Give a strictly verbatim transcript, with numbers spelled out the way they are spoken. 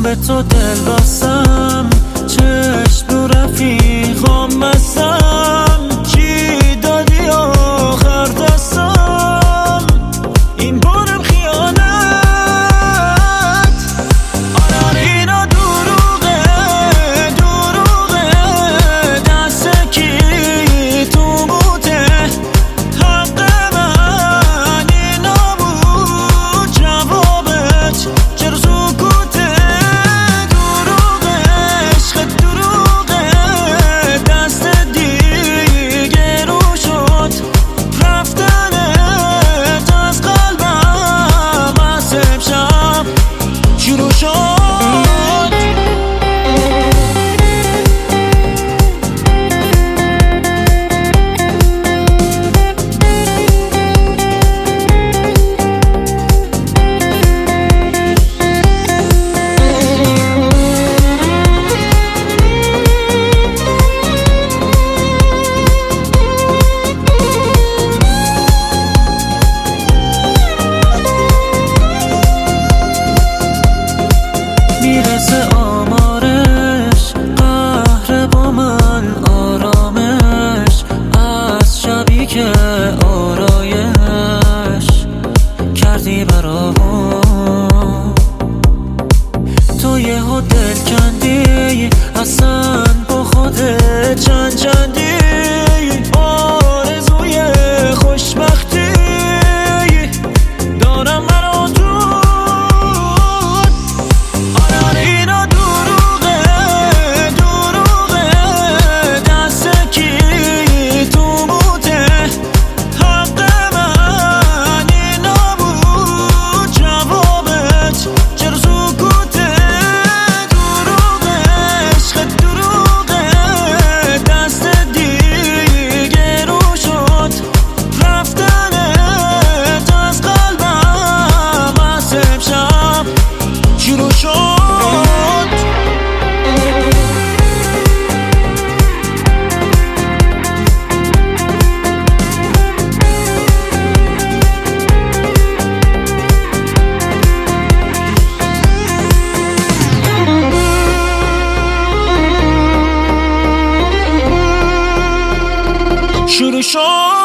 چون به تو دل باستم، چشم رو رفیقام بستم، چی دادی آخر دستم، این بارم خیانت. آره آره اینا دروغه دروغه، دست کی تو بوده، حق من اینا بود، جوابت چرا سکوته. دروغه عشق دروغه، دست دیگه رو شد، رفتنت از قلبم از امشب شروع شد. میرسه آمارش، قهر با من آرامش، از شبی که آرایش کردی برام. تو یهو دل کندی، اصلا با خودت چند چندی، آرزوی خوشبختی دارم برا تو. شروع شد.